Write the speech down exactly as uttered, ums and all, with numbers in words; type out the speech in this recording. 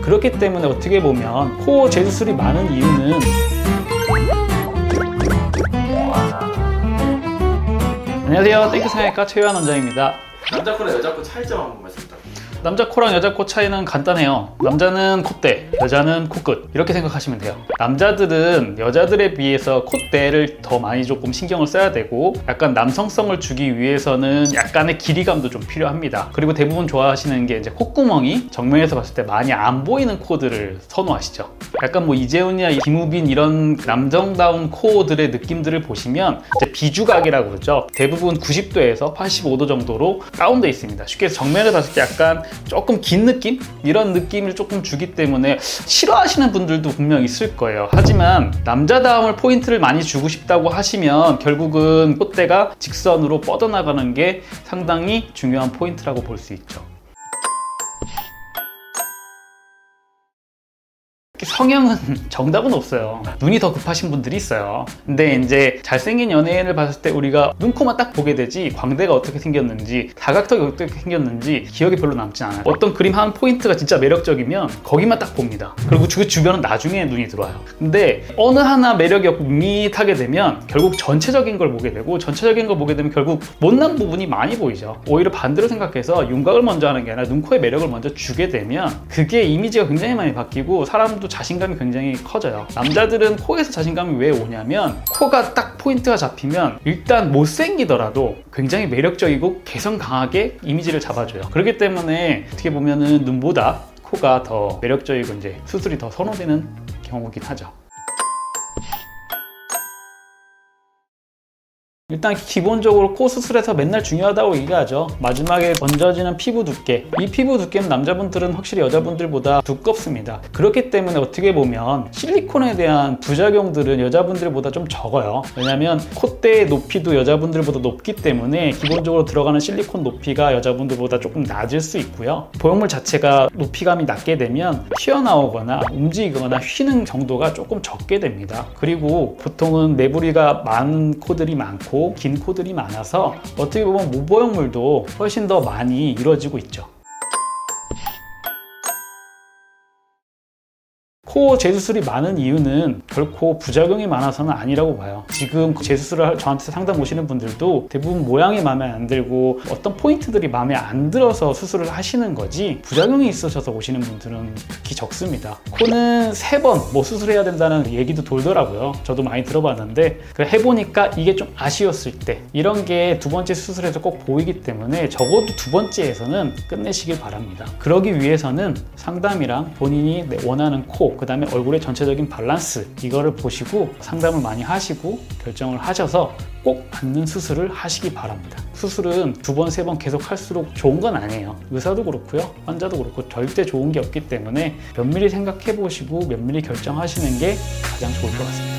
그렇기 때문에 어떻게 보면 코어 재수술이 많은 이유는 안녕하세요, 땡큐 성형외과 최유한 원장입니다. 남자 코랑 여자 코 차이점 한번 말씀 부탁드립니다. 남자 코랑 여자 코 차이는 간단해요. 남자는 콧대, 여자는 코끝, 이렇게 생각하시면 돼요. 남자들은 여자들에 비해서 콧대를 더 많이 조금 신경을 써야 되고, 약간 남성성을 주기 위해서는 약간의 길이감도 좀 필요합니다. 그리고 대부분 좋아하시는 게 이제 콧구멍이 정면에서 봤을 때 많이 안 보이는 코들을 선호하시죠. 약간 뭐 이재훈이나 김우빈 이런 남성다운 코들의 느낌들을 보시면 이제 비주각이라고 그러죠. 대부분 구십 도에서 팔십오 도 정도로 다운되어 있습니다. 쉽게 해서 정면에서 봤을 때 약간 조금 긴 느낌? 이런 느낌을 조금 주기 때문에 싫어하시는 분들도 분명 있을 거예요. 하지만 남자다움을 포인트를 많이 주고 싶다고 하시면 결국은 콧대가 직선으로 뻗어나가는 게 상당히 중요한 포인트라고 볼 수 있죠. 성형은 정답은 없어요. 눈이 더 급하신 분들이 있어요. 근데 이제 잘생긴 연예인을 봤을 때 우리가 눈코만 딱 보게 되지 광대가 어떻게 생겼는지, 사각턱이 어떻게 생겼는지 기억이 별로 남지 않아요. 어떤 그림 한 포인트가 진짜 매력적이면 거기만 딱 봅니다. 그리고 그 주변은 나중에 눈이 들어와요. 근데 어느 하나 매력이 없고 밋밋하게 되면 결국 전체적인 걸 보게 되고, 전체적인 걸 보게 되면 결국 못난 부분이 많이 보이죠. 오히려 반대로 생각해서 윤곽을 먼저 하는 게 아니라 눈코의 매력을 먼저 주게 되면 그게 이미지가 굉장히 많이 바뀌고 사람도 자신감이 굉장히 커져요. 남자들은 코에서 자신감이 왜 오냐면, 코가 딱 포인트가 잡히면 일단 못생기더라도 굉장히 매력적이고 개성 강하게 이미지를 잡아줘요. 그렇기 때문에 어떻게 보면은 눈보다 코가 더 매력적이고 이제 수술이 더 선호되는 경우긴 하죠. 일단 기본적으로 코 수술에서 맨날 중요하다고 얘기하죠. 마지막에 얹어지는 피부 두께. 이 피부 두께는 남자분들은 확실히 여자분들보다 두껍습니다. 그렇기 때문에 어떻게 보면 실리콘에 대한 부작용들은 여자분들보다 좀 적어요. 왜냐면 콧대의 높이도 여자분들보다 높기 때문에 기본적으로 들어가는 실리콘 높이가 여자분들보다 조금 낮을 수 있고요. 보형물 자체가 높이감이 낮게 되면 튀어나오거나 움직이거나 휘는 정도가 조금 적게 됩니다. 그리고 보통은 매부리가 많은 코들이 많고 긴 코들이 많아서 어떻게 보면 무보형물도 훨씬 더 많이 이루어지고 있죠. 코어 재수술이 많은 이유는 결코 부작용이 많아서는 아니라고 봐요. 지금 재수술을 저한테 상담 오시는 분들도 대부분 모양이 마음에 안 들고 어떤 포인트들이 마음에 안 들어서 수술을 하시는 거지, 부작용이 있으셔서 오시는 분들은 극히 적습니다. 코는 세 번 뭐 수술해야 된다는 얘기도 돌더라고요. 저도 많이 들어봤는데 해보니까 이게 좀 아쉬웠을 때, 이런 게 두 번째 수술에서 꼭 보이기 때문에 적어도 두 번째에서는 끝내시길 바랍니다. 그러기 위해서는 상담이랑 본인이 원하는 코, 그 다음에 얼굴의 전체적인 밸런스, 이거를 보시고 상담을 많이 하시고 결정을 하셔서 꼭 맞는 수술을 하시기 바랍니다. 수술은 두 번, 세 번 계속 할수록 좋은 건 아니에요. 의사도 그렇고요, 환자도 그렇고 절대 좋은 게 없기 때문에 면밀히 생각해 보시고 면밀히 결정하시는 게 가장 좋을 것 같습니다.